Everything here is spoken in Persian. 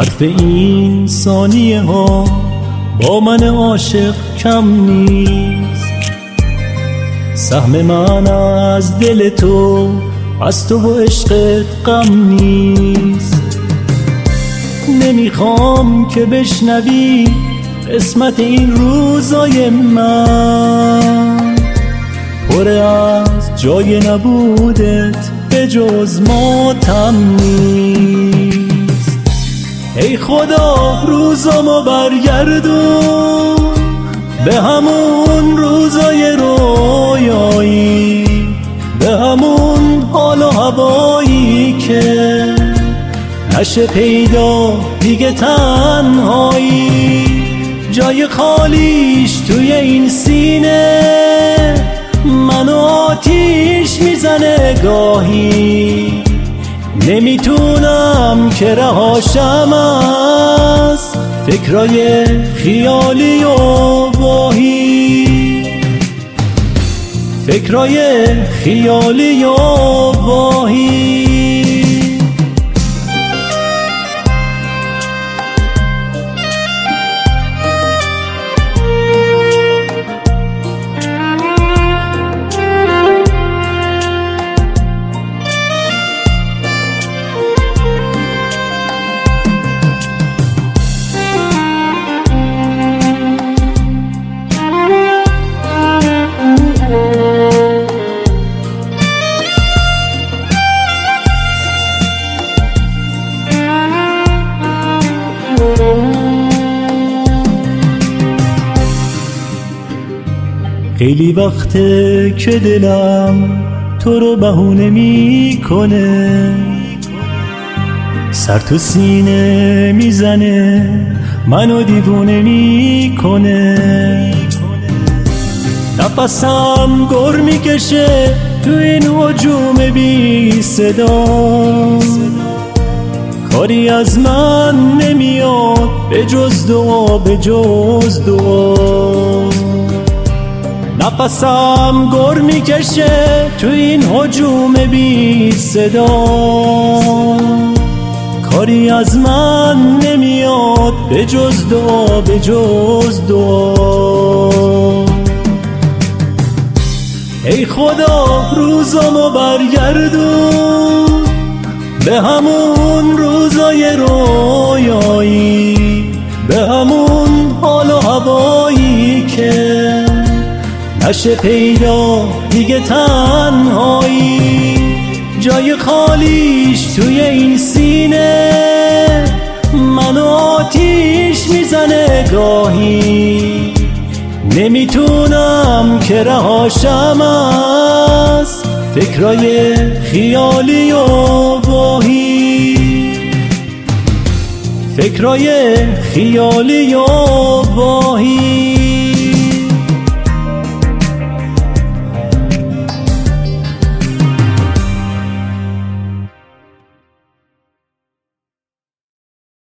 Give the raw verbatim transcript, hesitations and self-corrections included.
حرف این ثانیه ها با من عاشق کم نیست. سهم من از دل تو، از تو و عشقت غم نیست. نمیخوام که بشنوی قسمت این روزای من، پر از جای نبودت به جز ماتم نیست. ای خدا روزامو برگردون به همون روزای رویایی، به همون حال و هوایی که نشه پیدا دیگه تنهایی. جای خالیش توی این سینه منو آتیش میزنه گاهی. نمیتونم که رهاشم از فکرای خیالی و واهی، فکرای خیالی و واهی. خیلی وقته که دلم تو رو بهونه میکنه، سر تو سینه میزنه منو دیوونه میکنه. نفسم گر میکشه تو این هجوم بی صدا، کاری از من نمیاد به جز دعا، به جز دعا. نفسم گر میکشه تو این هجوم بی صدا، کاری از من نمیاد به جز دعا، به جز دعا. ای خدا روزامو برگردون به همون روزای رویایی، به همون حال و هوایی که نشه پیدا دیگه تنهایی. جای خالیش توی این سینه منو آتیش میزنه گاهی. نمیتونم که رهاشم از فکرای خیالی و واهی، فکرای خیالی و واهی.